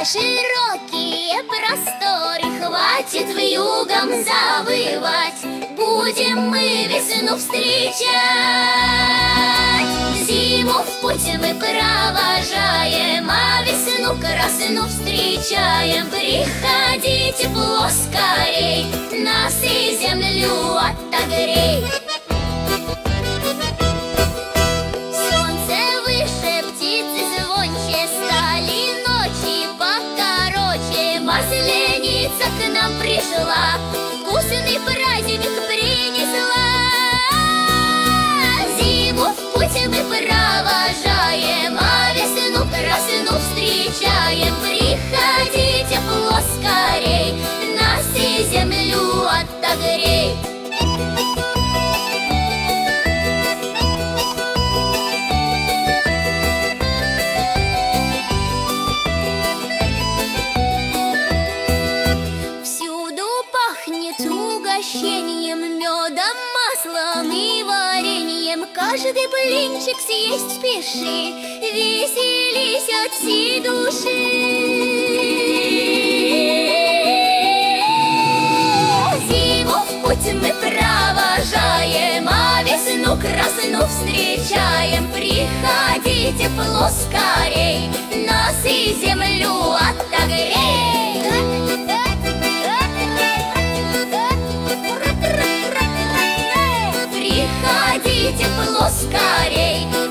широкие просторы, хватит вьюгом завывать. Будем мы весну встречать. Зиму в путь мы провожаем, а весну красну встречаем. Приходи, тепло скорей, нас и землю отогрей. Солнце выше, птицы звонче стали, ночи покороче. Масленица к нам пришла, вкусный праздник принесла. Зиму в путь мы провожаем, а весну красну встречаем. Приходи, тепло скорей, нас и землю отогрей. Всюду пахнет угощением, медом, маслом и вареньем. Каждый блинчик съесть спеши, веселись от всей души. Зиму в путь мы провожаем, а весну красну встречаем. Приходи, тепло скорей, нас и землю отогрей. Приходи, тепло скорей,